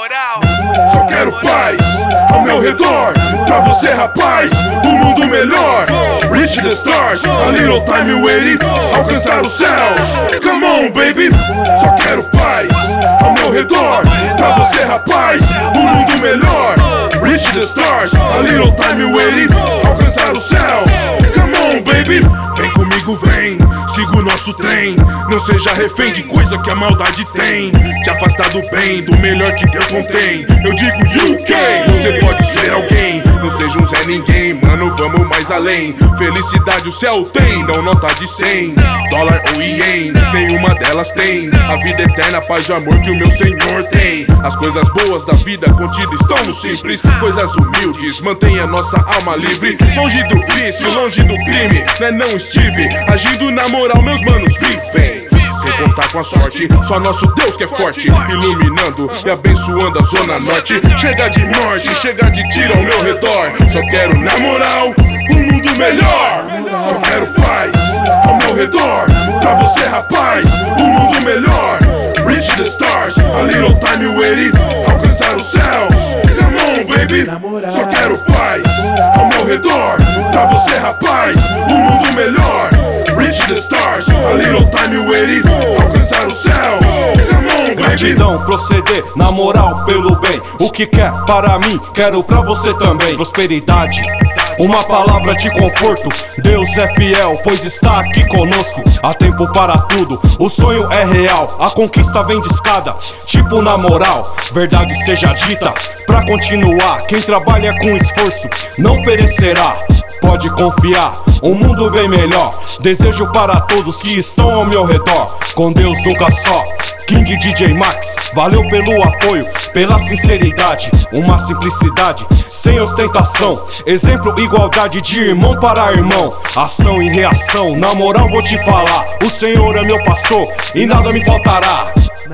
moral. Só quero paz ao meu redor, pra você rapaz, um mundo melhor. Reach the stars, a little time you waited, alcançar os céus. Come on baby. Só quero paz ao meu redor, pra você rapaz, um mundo melhor. Reach the stars, a little time you waited, alcançar os céus. Come on baby. Vem comigo vem, siga o nosso trem. Não seja refém de coisa que a maldade tem. Te afastar do bem, do melhor que Deus contém. Eu digo UK, você pode ser alguém. Não seja um Zé Ninguém, mano, vamos mais além. Felicidade o céu tem, não nota de 100. Dólar ou ien, nenhuma delas tem. A vida eterna, paz e amor que o meu Senhor tem. As coisas boas da vida contidas estão no simples. Coisas humildes, mantenha nossa alma livre. Longe do vício, longe do crime, né não estive agindo na moral, meus manos vivem sem contar com a sorte, só nosso Deus que é forte, iluminando e abençoando a zona norte. Chega de morte, chega de tiro ao meu redor. Só quero na moral, um mundo melhor. Só quero paz ao meu redor, pra você rapaz, um mundo melhor. Reach the stars, a little time you waited, alcançar os céus. Come on baby. Só quero paz ao meu redor, pra você rapaz, um mundo melhor. Reach the stars, a little time you waited, alcançar os céus. Come on baby. Gratidão, proceder na moral pelo bem. O que quer para mim, quero pra você também. Prosperidade, uma palavra de conforto. Deus é fiel, pois está aqui conosco. Há tempo para tudo, o sonho é real. A conquista vem de escada, tipo na moral. Verdade seja dita, pra continuar. Quem trabalha com esforço não perecerá. Pode confiar, um mundo bem melhor. Desejo para todos que estão ao meu redor. Com Deus nunca só. King DJ Max, valeu pelo apoio, pela sinceridade, uma simplicidade sem ostentação. Exemplo, igualdade de irmão para irmão. Ação e reação, na moral vou te falar. O Senhor é meu pastor e nada me faltará.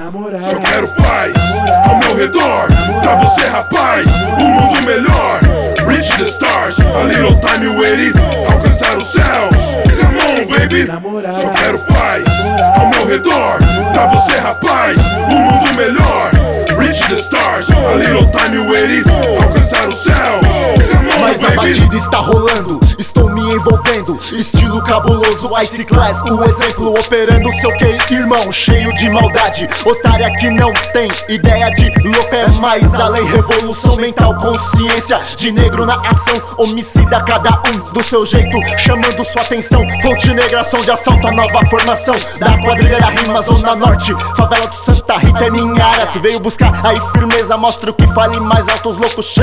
Só quero paz ao meu redor, pra você rapaz, um mundo melhor. Reach the stars, a little time you waited, alcançar os céus. Come on baby. Só quero paz ao meu redor, pra você rapaz, um mundo melhor. Reach the stars, a little time you waited, alcançar os céus. Come on mas baby. a batida está rolando, estou me envolvendo. Estilo cabuloso, Ice Class, o exemplo operando seu QI, irmão, cheio de maldade. Otária que não tem ideia de louco é mais além. Revolução mental, consciência de negro na ação. Homicida, cada um do seu jeito, chamando sua atenção. Fonte negra, ação de assalto, a nova formação da quadrilha da rima, Zona Norte. Favela do Santa Rita é minha área. Se veio buscar aí firmeza, mostra o que fale mais alto, os loucos.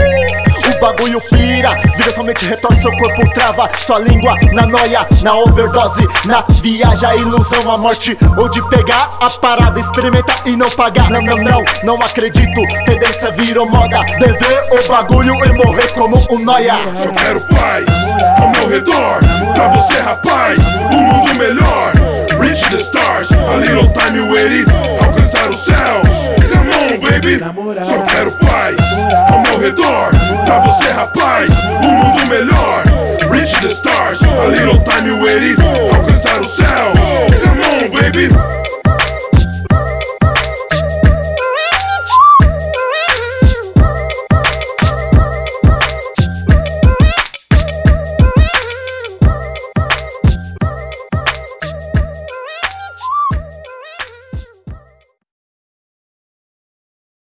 O bagulho pira, vida somente retorce, seu corpo trava. Sua língua na noia, na overdose, na viagem, a ilusão, a morte. Ou de pegar a parada, experimentar e não pagar. Não acredito, tendência virou moda. Dever o bagulho e morrer como um noia. Só quero paz ao meu redor, pra você rapaz, um mundo melhor. Reach the stars, a little time you waited, alcançar os céus. Come on baby. Só quero paz ao meu redor, pra você rapaz, um mundo melhor. Reach the stars, a little time you waited, alcançar os céus.